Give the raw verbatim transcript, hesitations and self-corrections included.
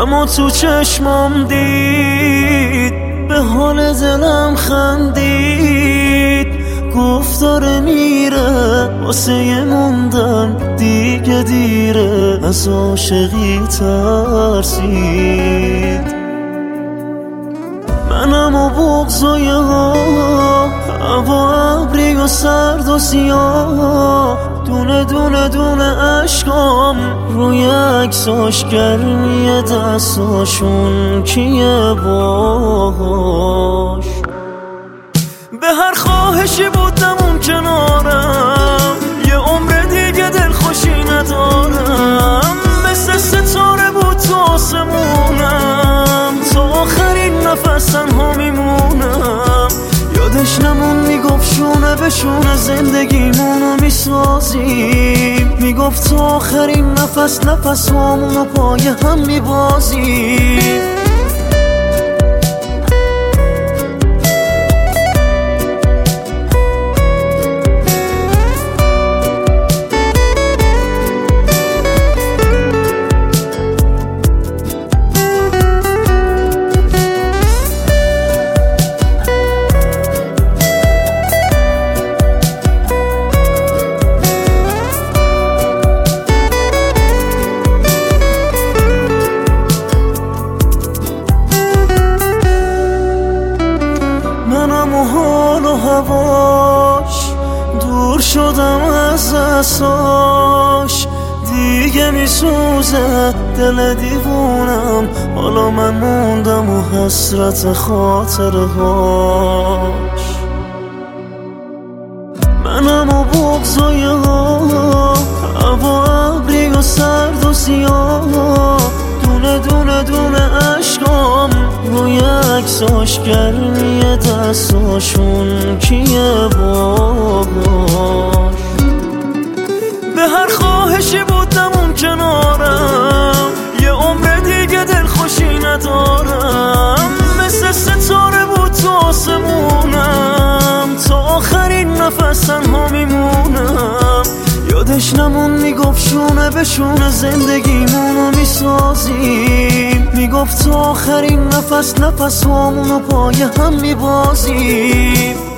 اما تو چشمام دید، به حال دلم خندید، گفت داره میره واسه موندن دیگه دیره، از عاشقی ترسید. منم و بغض و یه ها، هوا ابری و سرد و سیاه، دونه دونه دونه عشقام روی عکساش، گرمی دستاشون کیه باهاش. به هر خواهشی بودم اون کنارم، یه عمر دیگه دلخوشی ندارم، مثل ستاره بود تو آسمونم، تا آخرین نفس تنها میمونم. یادش نمون میگفت شونه به شونه زندگیمونو میسازیم، میگفت تا آخرین نفس نفس همونو پای هم میبازیم. منم و حال و هواش دور شدم از اساش، دیگه میسوزه دل دیوونم، حالا من موندم و حسرت خاطرهاش. منم و بغض و یه ها، هوا ابری و سرد و سیاه، دونه دونه دونه عشقام روی عکساش، گرمی دستاشون کیه باهاش. به هر خواهشی بودم اون کنارم، یه عمر دیگه دلخوشی ندارم، مثل ستاره بود تو آسمونم، تا آخرین نفس تنها میمونم. یادش نمون میگفت شونه به شونه زندگیمونو میسازیم، میگفت تا آخرین نفس نفس همونو پای هم میبازیم.